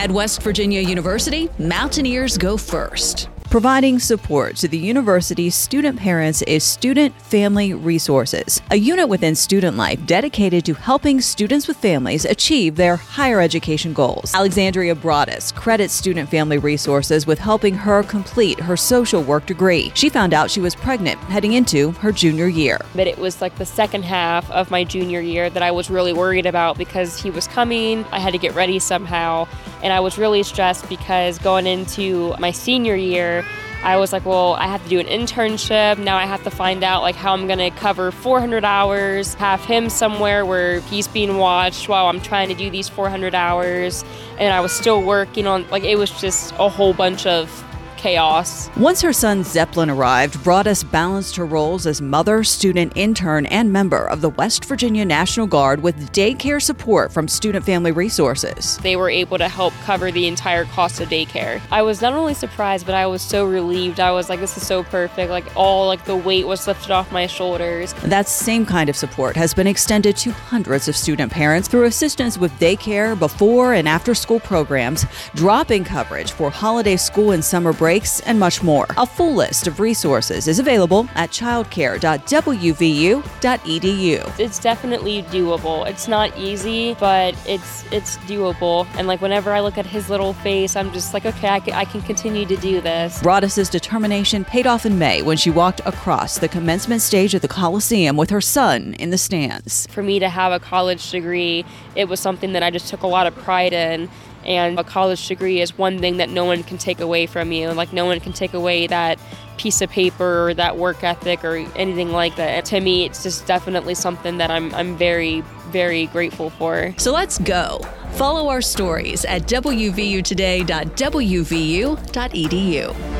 At West Virginia University, Mountaineers go first. Providing support to the university's student parents is Student Family Resources, a unit within Student Life dedicated to helping students with families achieve their higher education goals. Alexandria Broadus credits Student Family Resources with helping her complete her social work degree. She found out she was pregnant heading into her junior year. But it was like the second half of my junior year that I was really worried about because he was coming. I had to get ready somehow. And I was really stressed because going into my senior year, I was like, well, I have to do an internship. Now I have to find out like how I'm going to cover 400 hours, have him somewhere where he's being watched while I'm trying to do these 400 hours. And I was still working on, like, it was just a whole bunch of chaos. Once her son Zeppelin arrived, Broadus balanced her roles as mother, student, intern, and member of the West Virginia National Guard with daycare support from Student Family Resources. They were able to help cover the entire cost of daycare. I was not only surprised, but I was so relieved. I was like, this is so perfect. Like, all like the weight was lifted off my shoulders. That same kind of support has been extended to hundreds of student parents through assistance with daycare, before and after school programs, drop-in coverage for holiday school and summer breaks, and much more. A full list of resources is available at childcare.wvu.edu. It's definitely doable. It's not easy, but it's doable. And like whenever I look at his little face, I'm just like, okay, I can continue to do this. Broadus's determination paid off in May when she walked across the commencement stage at the Coliseum with her son in the stands. For me to have a college degree, it was something that I just took a lot of pride in. And a college degree is one thing that no one can take away from you. Like, no one can take away that piece of paper or that work ethic or anything like that. To me, it's just definitely something that I'm very, very grateful for. So let's go. Follow our stories at wvutoday.wvu.edu.